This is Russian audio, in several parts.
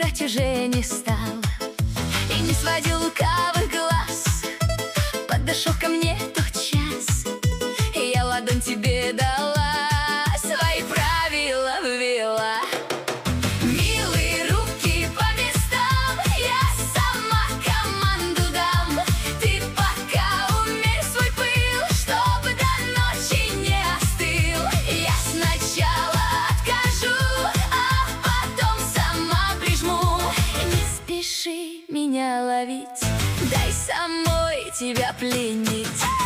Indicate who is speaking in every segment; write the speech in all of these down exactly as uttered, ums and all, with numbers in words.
Speaker 1: ждать уже не стал и не сводил лукавых глаз. Подошел ко мне тот час, и я ладонь тебе дала, свои правила ввела. Милые руки по местам, я сама команду дам. Ты пока умерь свой пыл, чтобы до ночи не остыл. Я сначала откажу, а потом сама прижму. Не спеши меня ловить, дай самой тебя пленить.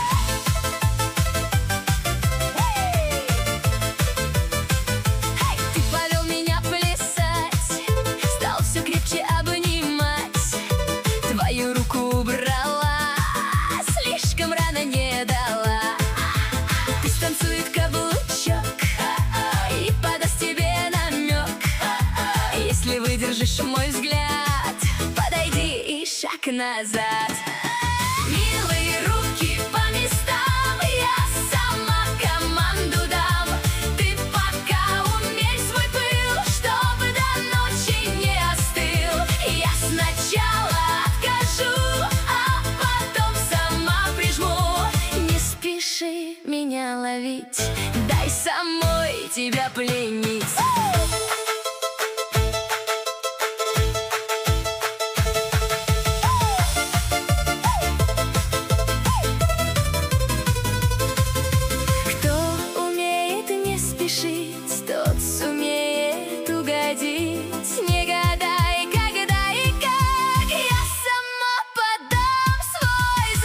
Speaker 1: Твою руку убрала, слишком рано не дала. Пусть танцует каблучок и подаст тебе намек. Если выдержишь мой взгляд, подойди и шаг назад. Милые руки по местам, я сама команду дам. Ты пока умерь свой пыл, чтобы до ночи не остыл. Я сначала меня ловить, дай самой тебя пленить. Кто умеет не спешить, тот сумеет угодить. Не гадай, когда и как, я сама подам свой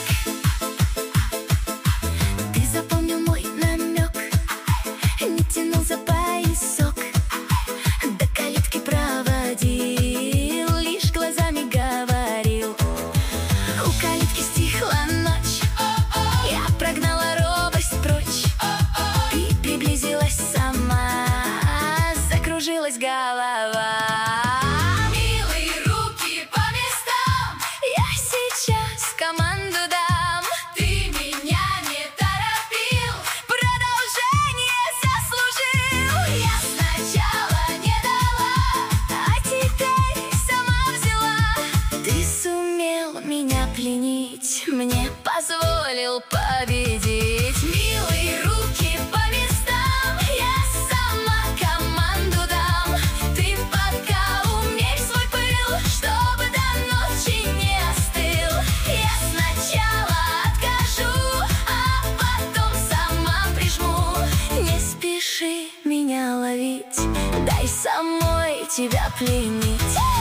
Speaker 1: знак. Ты запомнил мой намек, не тянул за поясок, до калитки проводил, лишь глазами говорил. У калитки стихла ночь, я прогнала робость прочь. Ты приблизилась сама, закружилась голова. Милые руки по местам, я сейчас команду дам. Ты меня не торопил, продолжение заслужил. Я сначала не дала, а теперь сама взяла. Ты сумел меня пленить, мне позволил победить. Милые руки по местам, я сама команду дам. Ты пока умерь свой пыл, чтобы до ночи не остыл. Я сначала откажу, а потом сама прижму. Не спеши меня ловить, дай самой тебя пленить.